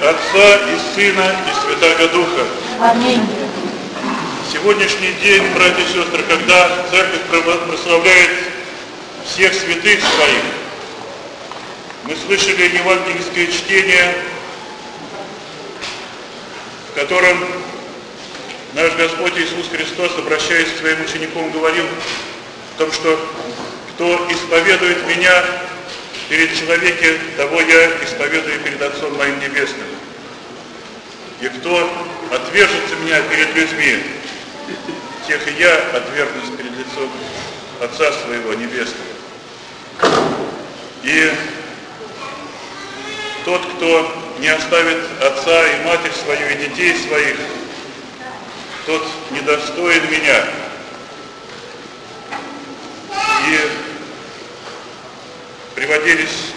Отца и Сына и Святаго Духа. Аминь. Сегодняшний день, братья и сестры, когда Церковь прославляет всех святых своих, мы слышали евангельское чтение, в котором наш Господь Иисус Христос, обращаясь к своим ученикам, говорил о том, что кто исповедует Меня перед человеком, того я исповедую перед Отцом Моим Небесным. И кто отвержется Меня перед людьми, тех и я отвергнусь перед лицом Отца Своего Небесного. И тот, кто не оставит отца и матерь свою, и детей своих, тот недостоин Меня. И приводились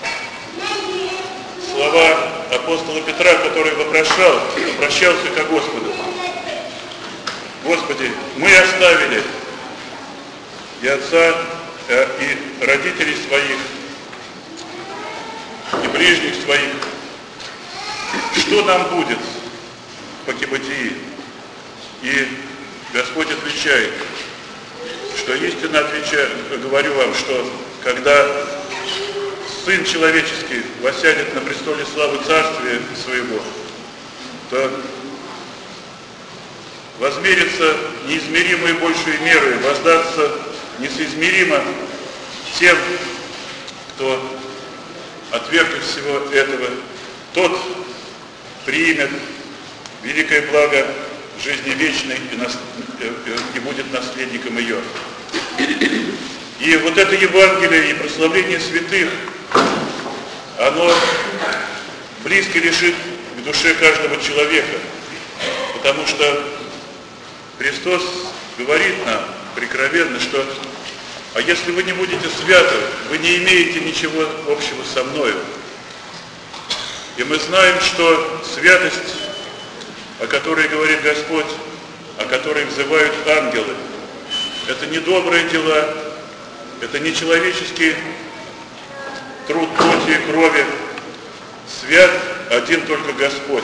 слова апостола Петра, который обращался ко Господу. Господи, мы оставили и отца, и родителей своих, и ближних своих. Что нам будет в покибытии? И Господь отвечает, что истинно говорю вам, что когда Сын Человеческий воссядет на престоле славы Царствия Своего, то возмерится неизмеримой большей мерой, воздастся несоизмеримо тем, кто, отвергнув всего этого, тот примет великое благо жизни вечной и будет наследником ее. И вот это Евангелие и прославление святых, оно близко лежит к душе каждого человека, потому что Христос говорит нам прикровенно, что а если вы не будете святы, вы не имеете ничего общего со мною. И мы знаем, что святость, о которой говорит Господь, о которой взывают ангелы, это не добрые дела, это не человеческий труд плоти и крови. Свят один только Господь.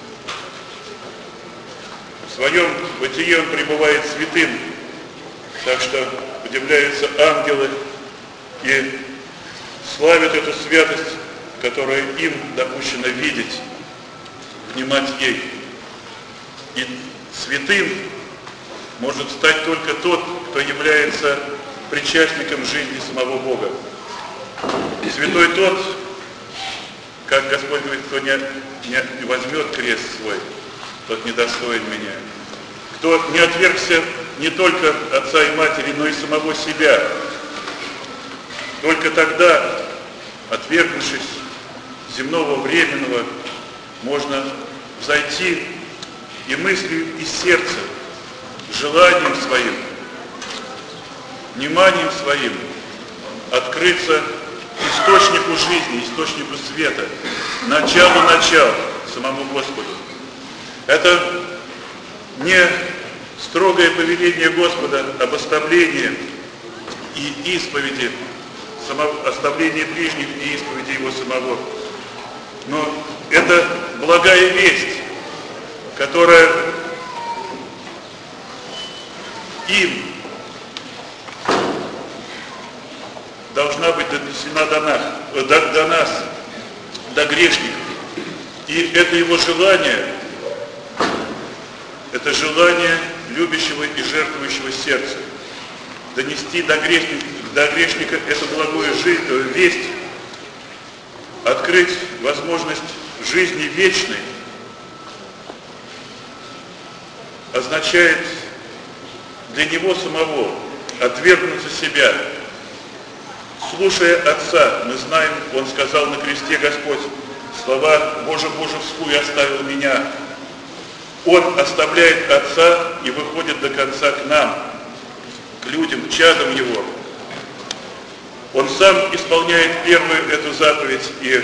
В своем бытии Он пребывает святым, так что удивляются ангелы и славят эту святость, которую им допущено видеть, внимать ей. И святым может стать только тот, кто является причастником жизни самого Бога. Святой тот, как Господь говорит, кто не возьмет крест свой, тот недостоин Меня. Кто не отвергся не только отца и матери, но и самого себя. Только тогда, отвергнувшись земного временного, можно взойти и мыслью, и сердцем, желанием своим, вниманием своим открыться источнику жизни, источнику света, началу начал, самому Господу. Это не строгое повеление Господа об оставлении и исповеди, оставлении ближних и исповеди Его самого. Но это благая весть, которая им должна быть донесена до нас, до грешников. И это его желание, это желание любящего и жертвующего сердца. Донести до грешника эту благую весть, открыть возможность жизни вечной, означает для него самого отвергнуться себя. Слушая Отца, мы знаем, Он сказал на кресте Господь, слова «Боже, Боже, вскую оставил Меня». Он оставляет Отца и выходит до конца к нам, к людям, к чадам Его. Он сам исполняет первую эту заповедь и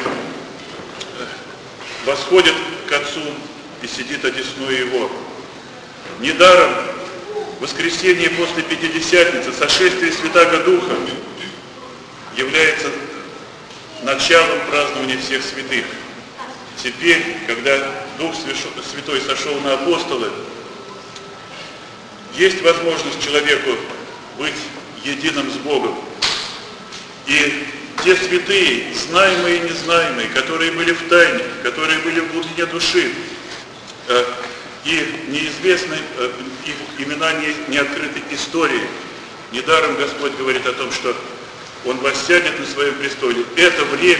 восходит к Отцу и сидит одесную Его. Недаром воскресенье после Пятидесятницы, сошествие Святаго Духа, является началом празднования всех святых. теперь, когда Дух Святой сошел на апостолы, есть возможность человеку быть единым с Богом. И те святые, знаемые и незнаемые, которые были в тайне, которые были в глубине души, и неизвестны, их имена не открыты истории. Недаром Господь говорит о том, что Он воссядет на своем престоле. Это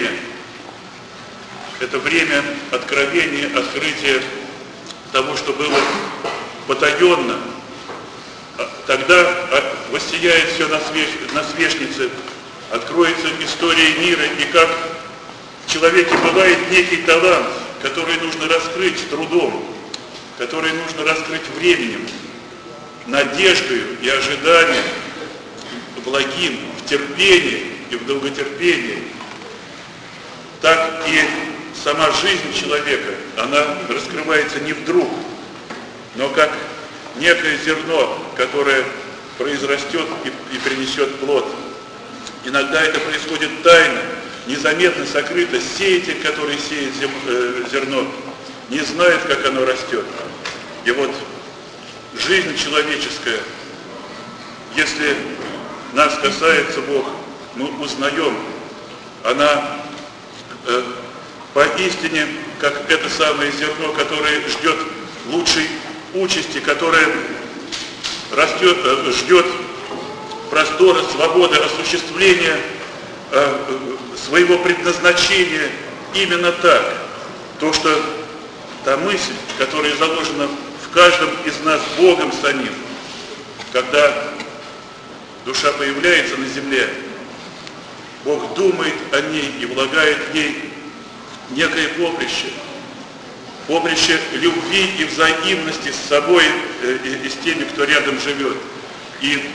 время откровения, открытия того, что было потаенно. Тогда воссияет все на свечнице, откроется история мира, и как в человеке бывает некий талант, который нужно раскрыть трудом, который нужно раскрыть временем, надеждою и ожиданием, благим, в терпении и в долготерпении. Так и сама жизнь человека, она раскрывается не вдруг, но как некое зерно, которое произрастет и принесет плод. Иногда это происходит тайно, незаметно, сокрыто. Сеятель, который сеет зерно, не знает, как оно растет. И вот жизнь человеческая, если нас касается Бог, мы узнаем, она поистине, как это самое зерно, которое ждет лучшей участи, которое растет, ждет простора, свободы, осуществления своего предназначения. Именно так. То, что та мысль, которая заложена в каждом из нас Богом самим, когда душа появляется на земле, Бог думает о ней и влагает в ней некое поприще любви и взаимности с собой и с теми, кто рядом живет. И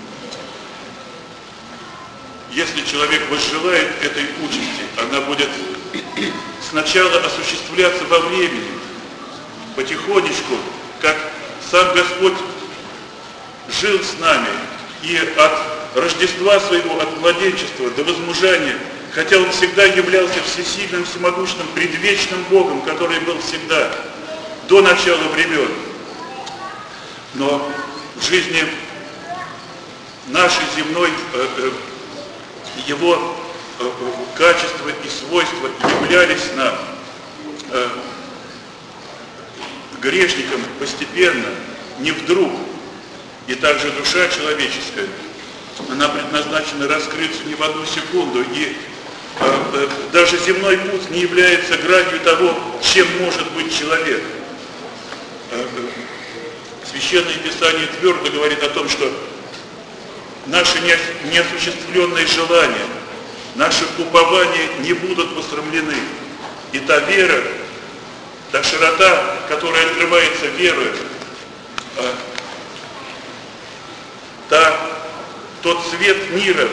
если человек возжелает этой участи, она будет сначала осуществляться во времени, потихонечку, как сам Господь жил с нами, и от Рождества своего, от младенчества до возмужания, хотя Он всегда являлся всесильным, всемогущим, предвечным Богом, который был всегда, до начала времен. Но в жизни нашей земной Его качества и свойства являлись нам, грешникам, постепенно, не вдруг. И также душа человеческая, она предназначена раскрыться не в одну секунду, и даже земной путь не является гранью того, чем может быть человек. Священное Писание твердо говорит о том, что наши неосуществленные желания, наши упования не будут посрамлены. И та вера, та широта, которая открывается верою, тот свет мира,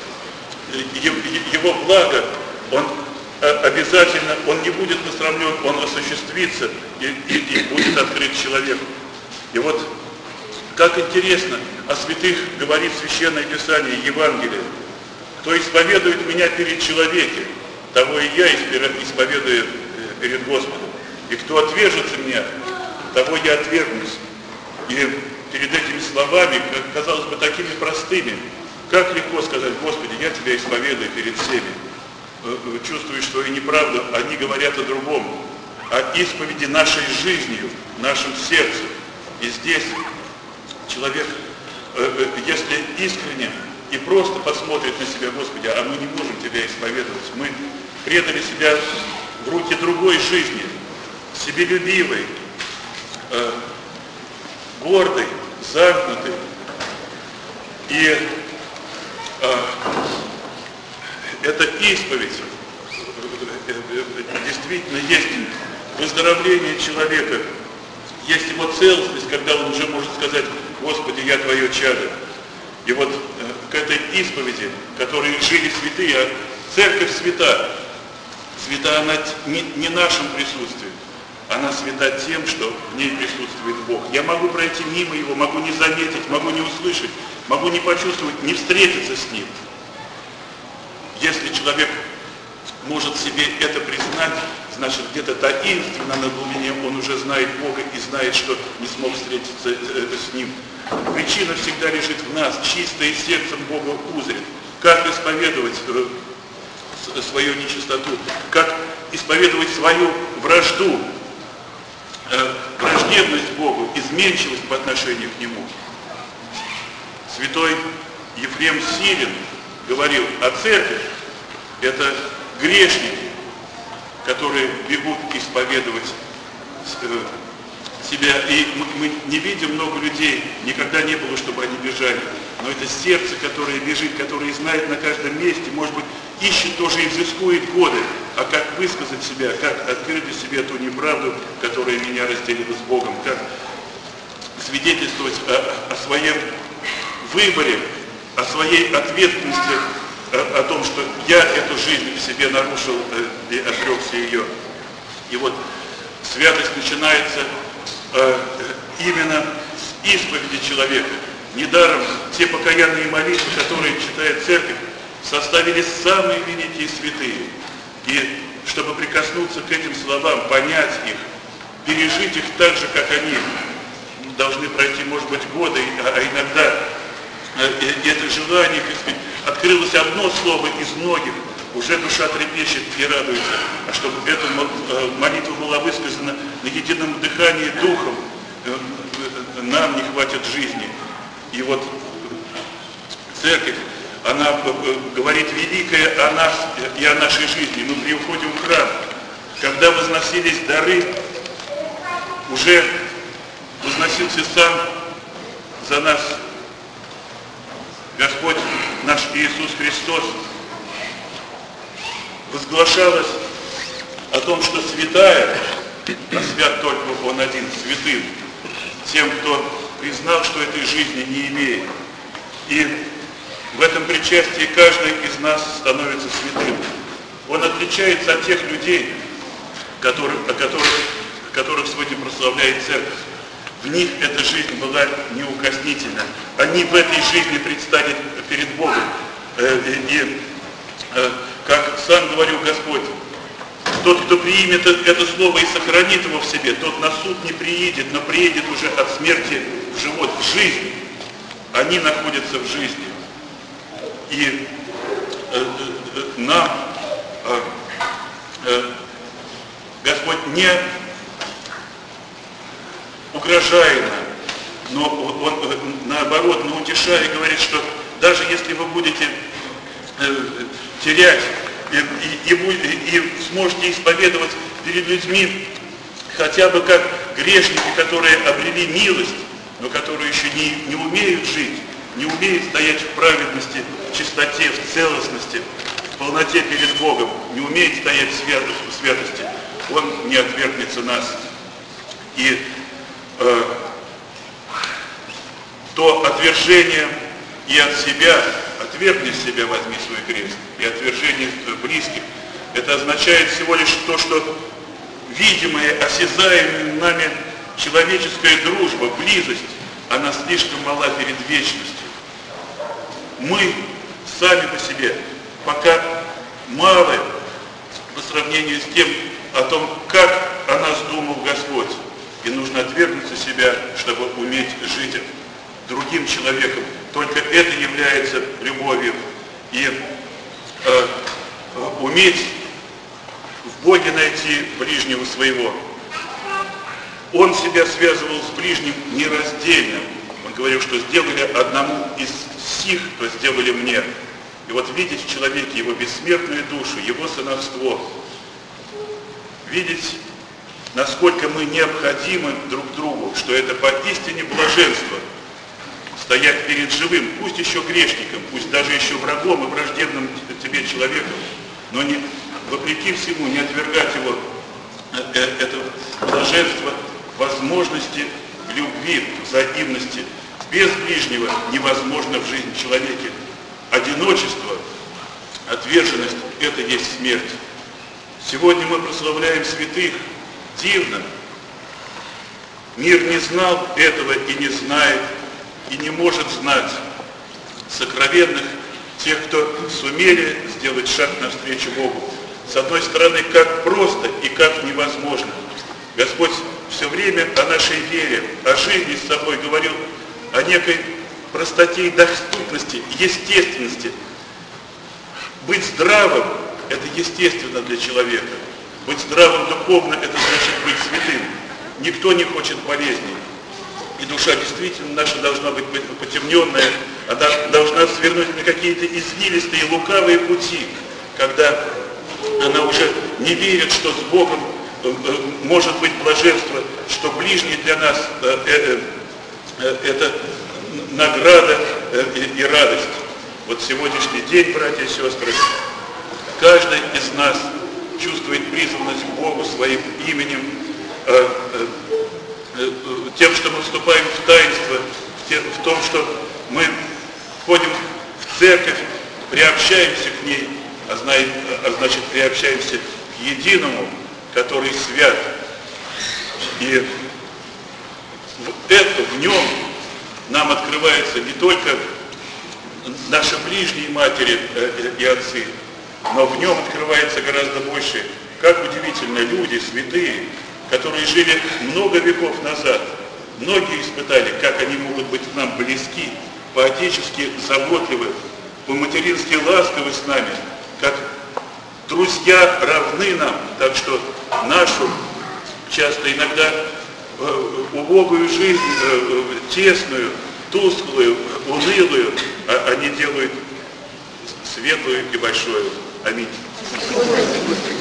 его благо, он обязательно, он не будет посрамлен, он осуществится и будет открыт человеку. И вот как интересно о святых говорит Священное Писание, Евангелие. Кто исповедует меня перед человеком, того и я исповедую перед Господом. И кто отвержется меня, того я отвергнусь. И перед этими словами, казалось бы, такими простыми, как легко сказать: Господи, я Тебя исповедую перед всеми. Чувствую, что и неправда, они говорят о другом, о исповеди нашей жизнью, нашим сердцем. И здесь человек, если искренне и просто посмотрит на себя: Господи, а мы не можем Тебя исповедовать, мы предали себя в руки другой жизни, себелюбивой, гордой, замкнутой. И эта исповедь действительно есть выздоровление человека, есть его целостность, когда он уже может сказать: Господи, я Твое чадо. И вот к этой исповеди, которой жили святые, а церковь свята, свята она не нашим присутствием, она свята тем, что в ней присутствует Бог. Я могу пройти мимо Его, могу не заметить, могу не услышать, могу не почувствовать, не встретиться с Ним. Если человек может себе это признать, значит, где-то таинственно на глубине он уже знает Бога и знает, что не смог встретиться с Ним. Причина всегда лежит в нас, чистое сердцем Бога узрит. Как исповедовать свою нечистоту, как исповедовать свою вражду, враждебность Богу, изменчивость по отношению к Нему. Святой Ефрем Сирин говорил, а церковь – это грешники, которые бегут исповедовать себя. И мы не видим много людей, никогда не было, чтобы они бежали. Но это сердце, которое бежит, которое знает на каждом месте, может быть, ищет тоже и взыскует годы, а как высказать себя, как открыть для себя ту неправду, которая меня разделила с Богом, как свидетельствовать о своем выборе, о своей ответственности, о том, что я эту жизнь в себе нарушил и отрекся ее. И вот святость начинается именно с исповеди человека. Недаром те покаянные молитвы, которые читает церковь, составили самые великие святые. И чтобы прикоснуться к этим словам, понять их, пережить их так же, как они, должны пройти, может быть, годы, а иногда это желание, открылось одно слово из многих, уже душа трепещет и радуется. А чтобы эта молитва была высказана на едином дыхании духом, нам не хватит жизни. И вот церковь, она говорит великое о нас и о нашей жизни. Мы приходим в храм, когда возносились дары, уже возносился сам за нас Господь наш Иисус Христос. Возглашалось о том, что святая, а свят только Он один, святым, тем, кто признал, что этой жизни не имеет. И в этом причастии каждый из нас становится святым. Он отличается от тех людей, которых сегодня прославляет церковь. В них эта жизнь была неукоснительна. Они в этой жизни предстали перед Богом. Как сам говорил Господь, тот, кто примет это слово и сохранит его в себе, тот на суд не приедет, но приедет уже от смерти в живот, в жизнь. Они находятся в жизни. И нам Господь не угрожая нам, но Он наоборот, утешая, говорит, что даже если вы будете терять и сможете исповедовать перед людьми хотя бы как грешники, которые обрели милость, но которые еще не умеют жить, не умеют стоять в праведности, в чистоте, в целостности, в полноте перед Богом, не умеет стоять в святости, Он не отвергнется нас. И то отвержение и от себя, отвергни себя, возьми свой крест, и отвержение близких, это означает всего лишь то, что видимая, осязаемая нами человеческая дружба, близость, она слишком мала перед вечностью. Мы сами по себе пока малы по сравнению с тем, о том, как о нас думал Господь. И нужно отвергнуться себя, чтобы уметь жить другим человеком. Только это является любовью. И уметь в Боге найти ближнего своего. Он себя связывал с ближним нераздельно. Он говорил, что сделали одному из сих, то сделали мне. И вот видеть в человеке его бессмертную душу, его сыновство, видеть, насколько мы необходимы друг другу, что это поистине блаженство, стоять перед живым, пусть еще грешником, пусть даже еще врагом и враждебным тебе человеком, но не, вопреки всему не отвергать его, это блаженство возможности любви, взаимности. Без ближнего невозможно в жизни человека. Одиночество, отверженность – это есть смерть. Сегодня мы прославляем святых. Дивно. Мир не знал этого и не знает, и не может знать сокровенных, тех, кто сумели сделать шаг навстречу Богу. с одной стороны, как просто и как невозможно. Господь все время о нашей вере, о жизни с собой говорил, о некой простоте и доступности, естественности. Быть здравым – это естественно для человека. Быть здравым духовно – это значит быть святым. Никто не хочет болезней. И душа действительно наша должна быть потемненная, она должна свернуть на какие-то извилистые, лукавые пути, когда она уже не верит, что с Богом может быть блаженство, что ближний для нас это награда и радость. Вот сегодняшний день, братья и сестры, каждый из нас чувствует призванность к Богу своим именем, тем, что мы вступаем в таинство, в том, что мы входим в церковь, приобщаемся к ней, а значит приобщаемся к единому, который свят. И в нем нам открывается не только наши ближние матери и отцы, но в нем открывается гораздо больше. Как удивительно, люди, святые, которые жили много веков назад, многие испытали, как они могут быть к нам близки, по-отечески заботливы, по-матерински ласковы с нами, как друзья равны нам, так что нашу, часто иногда убогую жизнь, тесную, тусклую, унылую, они делают светлую и большую. Аминь.